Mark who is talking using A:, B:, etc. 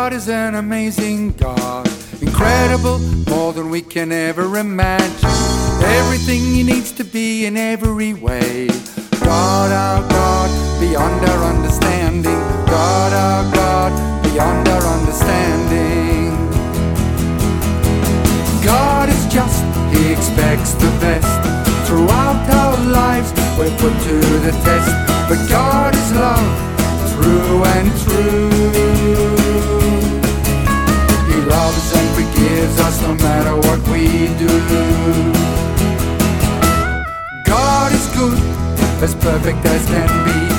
A: God is an amazing God, incredible, more than we can ever imagine. Everything He needs to be in every way. God, our God, beyond our understanding. God, our God, beyond our understanding. God is just, He expects the best. Throughout our lives we're put to the test, but God is love, through and through. He loves and forgives us no matter what we do. God is good, as perfect as can be.